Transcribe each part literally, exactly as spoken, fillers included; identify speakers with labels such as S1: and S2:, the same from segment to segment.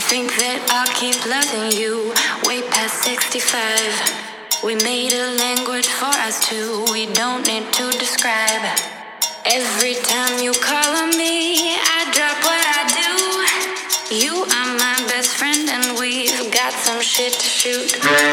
S1: think that I'll keep loving you way past sixty-five. We made a language for us two, we don't need to describe. Every time you call on me, I drop what I do. You are my best friend and we've got some shit to shoot.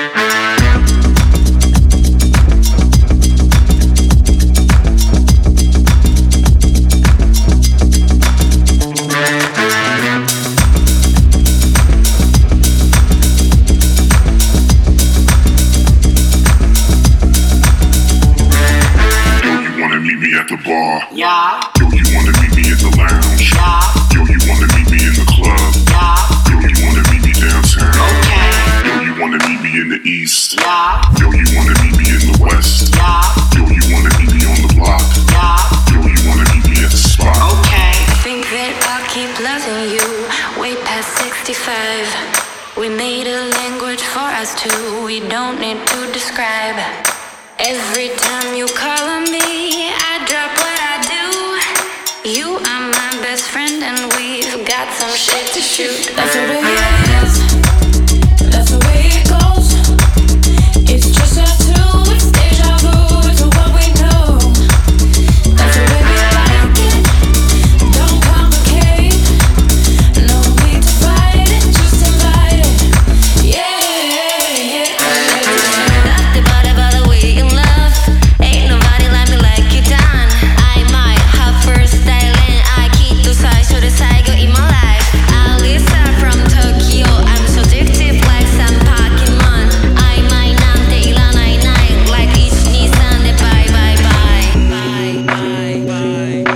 S2: At the bar,
S3: yeah.
S2: Yo, you wanna meet me at the lounge,
S3: yeah.
S2: Yo, you wanna meet me in the club,
S3: yeah.
S2: Yo, you wanna meet me downtown,
S3: okay.
S2: Yo, you wanna meet me in the east,
S3: yeah.
S2: Yo, you wanna meet me in the west,
S3: yeah.
S2: Yo, you wanna meet me on the block,
S3: yeah.
S2: Yo, you wanna meet me at the spot,
S3: okay.
S1: I think that I'll keep loving you way past sixty-five. We made a language for us two, we don't need to describe. Every time you call on me, I drop what I do. You are my best friend and we've got some shit to shoot.
S4: That's the way it is. That's the way it goes. It's just us two. It's deja vu to what we know. That's the way we like it. Don't complicate. No need to fight it. Just invite it. Yeah, yeah, yeah.
S1: Nothing but about the way in love. Ain't nobody like me like you done. I might have first style and I keep to side so the side go in my life. Alisa from Tokyo, I'm so addictive like some Pokemon. I might not take la night night like each Nissan de bye bye bye. Bye bye bye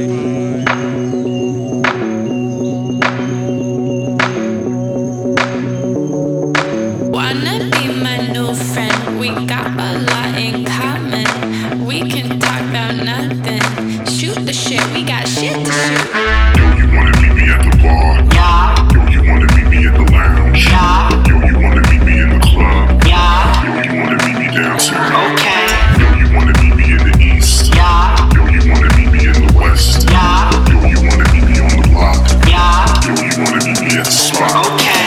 S1: bye.
S4: Wanna be my new friend? We got a lot in common. We can talk about nothing. Shoot the shit, we got shit to shoot.
S2: Yo, you wanna meet me at the bar,
S3: yeah.
S2: Yo, you wanna meet me at the lounge,
S3: yeah.
S2: Yo, you wanna meet me in the club,
S3: yeah.
S2: Yo, you wanna meet me downtown,
S3: okay.
S2: Yo, you wanna meet me in the east,
S3: yeah.
S2: Yo, you wanna meet me in the west,
S3: yeah.
S2: Yo, you wanna meet me on the block,
S3: yeah.
S2: Yo, you wanna meet me at the spot,
S3: okay.